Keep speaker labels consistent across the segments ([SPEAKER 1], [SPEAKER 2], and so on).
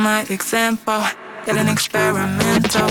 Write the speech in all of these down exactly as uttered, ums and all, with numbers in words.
[SPEAKER 1] my example, get an experimental.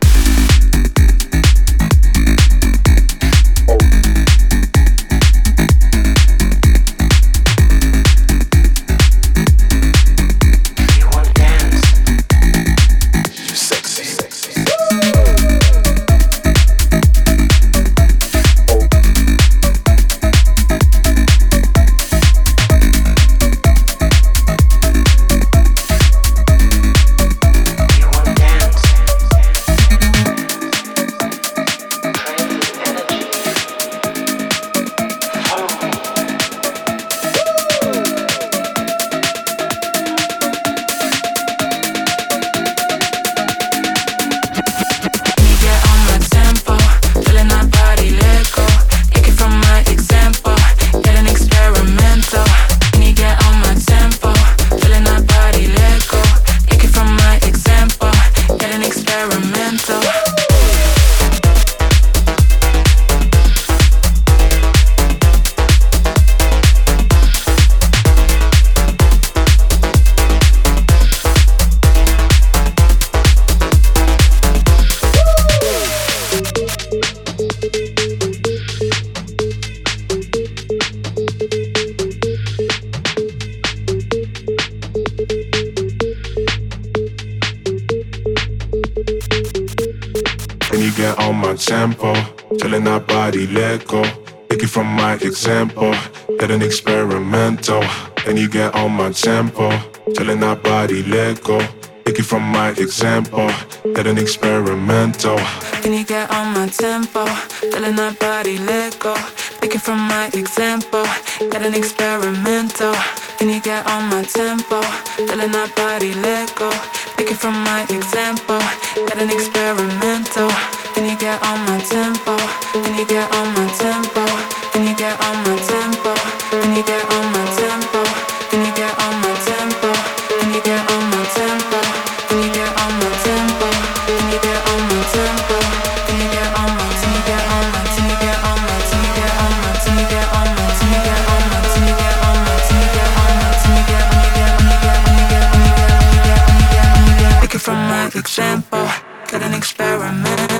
[SPEAKER 2] Get on my tempo, telling that body let go. Take it from my example, get an experimental. Then you get on my tempo, telling that body let go. Take it from my example, get an experimental.
[SPEAKER 1] Then you get on my tempo, telling that body let go. Take it from my example, get an experimental. Then you get on my tempo, telling that body let go. Take it from my example, get an experimental. Then you get on my tempo, then you get on my tempo, then you get on my tempo, then you get on my tempo, then you get on my tempo, then you get on my tempo, then you get on my tempo, then you get on my tempo, then you get on my, then you get on my, then you get on my, then you get on my, then you get on my, then you get on my, then you get on my, then you get on my, then you get on my, then you get on you get on you get on you get on you get on you get on you get. Take it from my example, get an experiment.